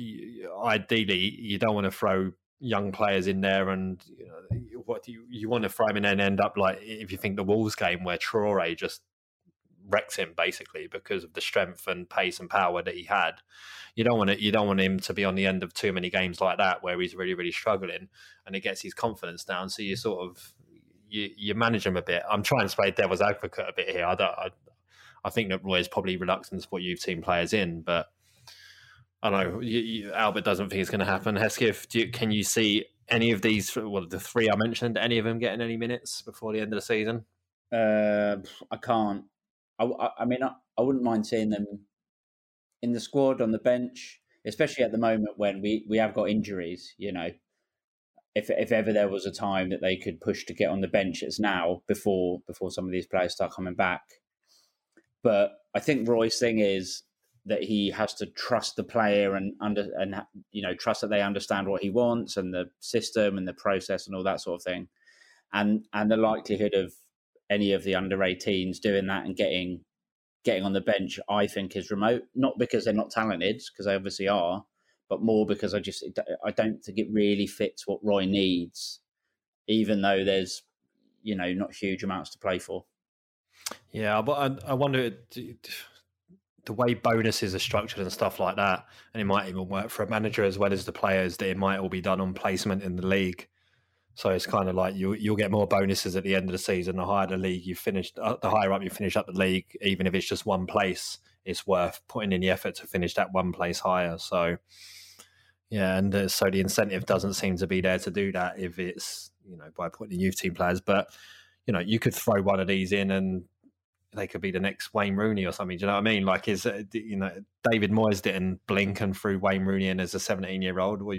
to throw young players in there, and what you want to throw him in and end up like if you think the Wolves game where Traore just wrecked him basically because of the strength and pace and power that he had. You don't want him to be on the end of too many games like that where he's really, really struggling and it gets his confidence down. So you sort of you manage him a bit. I'm trying to play devil's advocate a bit here. I think that Roy is probably reluctant to put youth team players in, but I don't know. Albert doesn't think it's going to happen. Hesketh, can you see any of these? Well, the three I mentioned, any of them getting any minutes before the end of the season? I can't. I mean, I wouldn't mind seeing them in the squad on the bench, especially at the moment when we have got injuries. If ever there was a time that they could push to get on the bench, it's now before some of these players start coming back. But I think Roy's thing is that he has to trust the player and trust that they understand what he wants and the system and the process and all that sort of thing, and the likelihood of any of the under 18s doing that and getting on the bench, I think, is remote. Not because they're not talented, because they obviously are, but more because I don't think it really fits what Roy needs, even though there's not huge amounts to play for. Yeah, but I wonder the way bonuses are structured and stuff like that, and it might even work for a manager as well as the players, that it might all be done on placement in the league. So it's kind of like you'll get more bonuses at the end of the season. The higher the league you finished, the higher up you finish up the league, even if it's just one place, it's worth putting in the effort to finish that one place higher. So yeah, and so the incentive doesn't seem to be there to do that if it's by putting youth team players. But you could throw one of these in and they could be the next Wayne Rooney or something. Do you know what I mean? Like, David Moyes didn't blink and threw Wayne Rooney in as a 17-year-old. Well,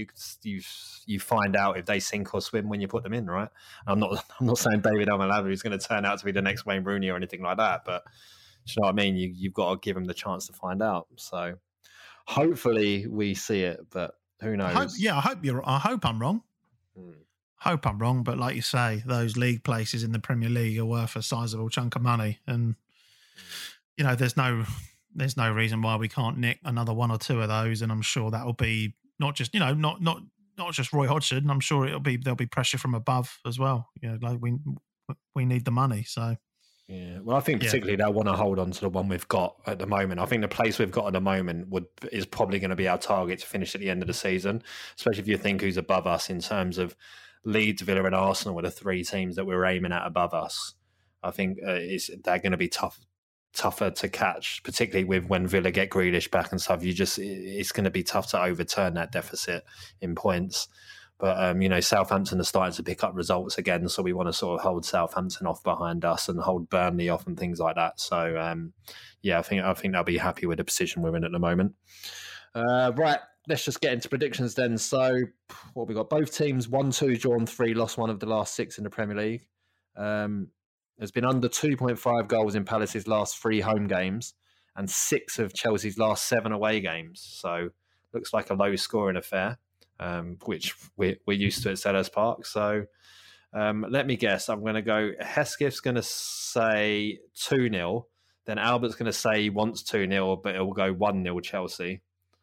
you find out if they sink or swim when you put them in, right? I'm not saying David Omalava is going to turn out to be the next Wayne Rooney or anything like that, but do you know what I mean? You've got to give him the chance to find out. So hopefully we see it, but who knows? I hope I'm wrong. Hope I'm wrong, but like you say, those league places in the Premier League are worth a sizable chunk of money, and there's no reason why we can't nick another one or two of those, and I'm sure that'll be not just not just Roy Hodgson. I'm sure there'll be pressure from above as well. Like we need the money, so. Yeah, well, I think particularly they'll want to hold on to the one we've got at the moment. I think the place we've got at the moment is probably going to be our target to finish at the end of the season, especially if you think who's above us in terms of Leeds, Villa and Arsenal were the three teams that we're aiming at above us. I think they're going to be tougher to catch, particularly with when Villa get Grealish back and stuff. It's going to be tough to overturn that deficit in points. But Southampton are starting to pick up results again, so we want to sort of hold Southampton off behind us and hold Burnley off and things like that. So I think they'll be happy with the position we're in at the moment. Right. Let's just get into predictions then. So, what we got? Both teams 1-2, drawn 3, lost one of the last 6 in the Premier League. There's been under 2.5 goals in Palace's last 3 home games and 6 of Chelsea's last 7 away games. So, looks like a low-scoring affair, which we're used to at Selhurst Park. So, let me guess. I'm going to go. Hesketh's going to say 2-0. Then Albert's going to say he wants 2-0, but it will go 1-0 Chelsea.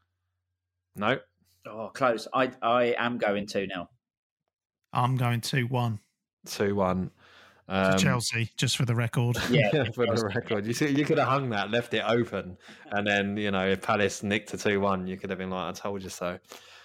No. Oh, close. I am going 2-0. I'm going 2-1. 2-1. To Chelsea, just for the record. Yeah, for the record. You see, you could have hung that, left it open, and then if Palace nicked to 2-1, you could have been like, "I told you so."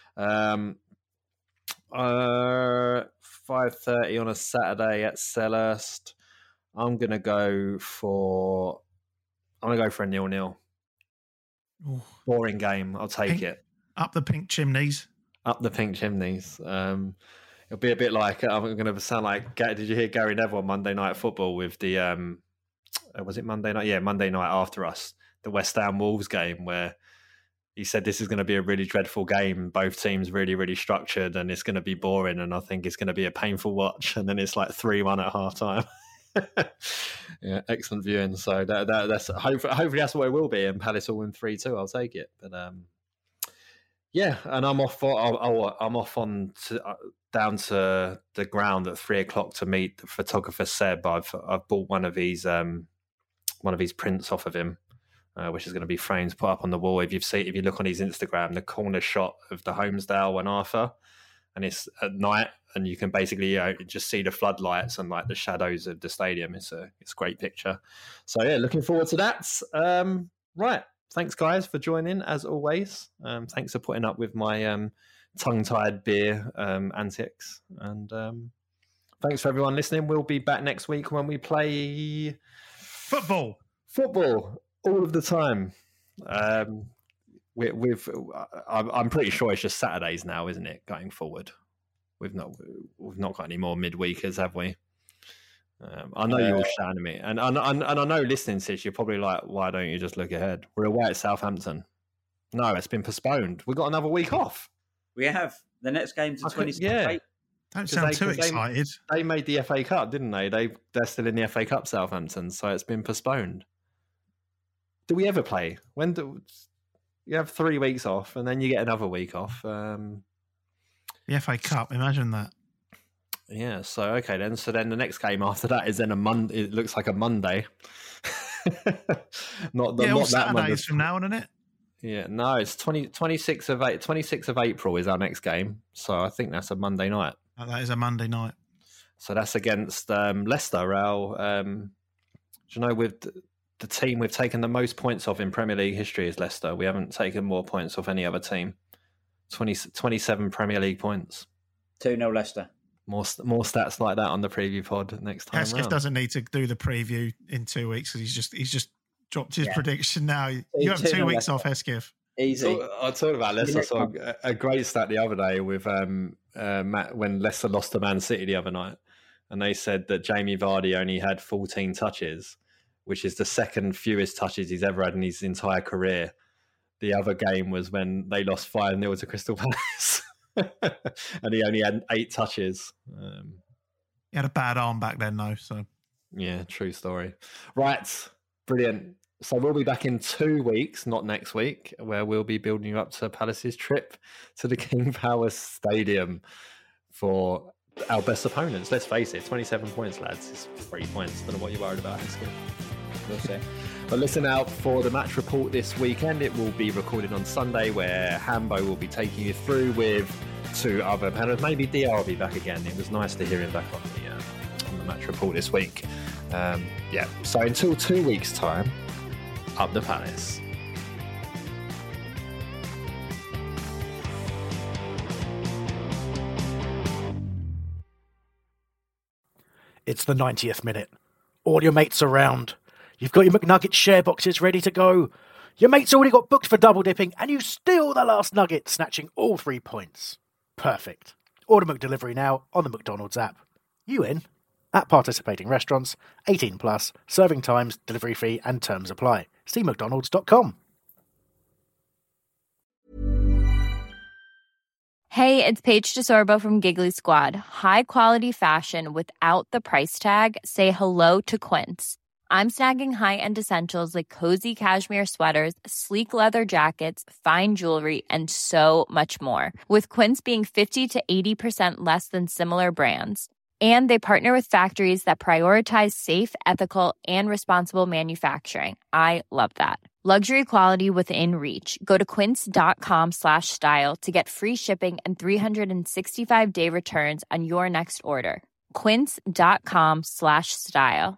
5:30 on a Saturday at Selhurst. I'm gonna go for a 0-0. Ooh. Boring game. I'll take it. Up the pink chimneys. Up the pink chimneys. It'll be a bit like, I'm going to sound like, did you hear Gary Neville on Monday Night Football with the, was it Monday night? Yeah, Monday night after us, the West Ham Wolves game, where he said this is going to be a really dreadful game. Both teams really, really structured, and it's going to be boring, and I think it's going to be a painful watch. And then it's like 3-1 at half time. Yeah, excellent viewing. So that's hopefully that's what it will be, and Palace will win 3-2. I'll take it. But Yeah, and I'm off. I'm off on down to the ground at 3:00 to meet the photographer Seb. I've bought one of his prints off of him, which is going to be framed, put up on the wall. If you look on his Instagram, the corner shot of the Holmesdale and Arthur, and it's at night, and you can basically just see the floodlights and like the shadows of the stadium. It's a great picture. So yeah, looking forward to that. Right. Thanks, guys, for joining, as always. Thanks for putting up with my tongue-tied beer antics. And thanks for everyone listening. We'll be back next week when we play... Football all of the time. I'm pretty sure it's just Saturdays now, isn't it, going forward? We've not got any more midweekers, have we? I know you're all shouting at me, and I know listening to this, you're probably like, why don't you just look ahead? We're away at Southampton. No, it's been postponed. We've got another week off. We have. The next game's the 26th. Yeah. Don't sound too excited. They made the FA Cup, didn't they? They're still in the FA Cup, Southampton, so it's been postponed. Do we ever play? You have 3 weeks off, and then you get another week off. The FA Cup, imagine that. Yeah, so okay then. So then the next game after that is then a Monday. It looks like a Monday. not that Saturdays Monday. From now on, isn't it? Yeah, no, it's 26th of April is our next game. So I think that's a Monday night. Oh, that is a Monday night. So that's against Leicester. With the team we've taken the most points off in Premier League history is Leicester. We haven't taken more points off any other team. 27 Premier League points. 2-0 Leicester. More stats like that on the preview pod next time. Hesketh doesn't need to do the preview in 2 weeks because he's just dropped his prediction now. You have 2 weeks off, Hesketh. Easy. I talked about Leicester. I saw a great stat the other day with Matt when Leicester lost to Man City the other night, and they said that Jamie Vardy only had 14 touches, which is the second fewest touches he's ever had in his entire career. The other game was when they lost 5-0 to Crystal Palace. And he only had 8 touches. He had a bad arm back then, though. So yeah, true story. Right, brilliant. So we'll be back in 2 weeks, not next week, where we'll be building you up to Palace's trip to the King Power Stadium for our best opponents. Let's face it, 27 points, lads. It's 3 points. Don't know what you're worried about. We'll see. But listen out for the match report this weekend. It will be recorded on Sunday, where Hambo will be taking you through with 2 other panelists. Maybe DR will be back again. It was nice to hear him back on the match report this week. So until 2 weeks' time, up the Palace. It's the 90th minute. All your mates around. You've got your McNugget share boxes ready to go. Your mate's already got booked for double dipping, and you steal the last nugget, snatching all 3 points. Perfect. Order McDelivery now on the McDonald's app. You in? At participating restaurants, 18 plus, serving times, delivery fee, and terms apply. See mcdonalds.com. Hey, it's Paige DeSorbo from Giggly Squad. High quality fashion without the price tag. Say hello to Quince. I'm snagging high-end essentials like cozy cashmere sweaters, sleek leather jackets, fine jewelry, and so much more. With Quince being 50 to 80% less than similar brands. And they partner with factories that prioritize safe, ethical, and responsible manufacturing. I love that. Luxury quality within reach. Go to quince.com/style to get free shipping and 365-day returns on your next order. Quince.com/style.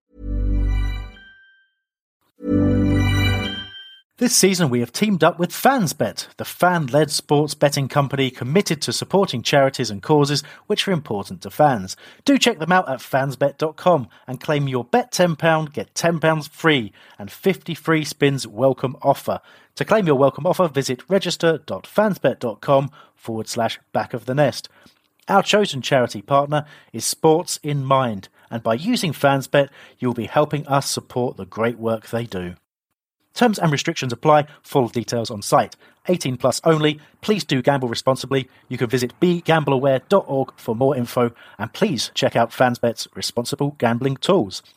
This season we have teamed up with FansBet, the fan-led sports betting company committed to supporting charities and causes which are important to fans. Do check them out at fansbet.com and claim your bet £10, get £10 free and 50 free spins welcome offer. To claim your welcome offer, visit register.fansbet.com/back of the nest. Our chosen charity partner is Sports in Mind, and by using FansBet, you'll be helping us support the great work they do. Terms and restrictions apply. Full details on site. 18 plus only. Please do gamble responsibly. You can visit begambleaware.org for more info, and please check out FansBet's responsible gambling tools.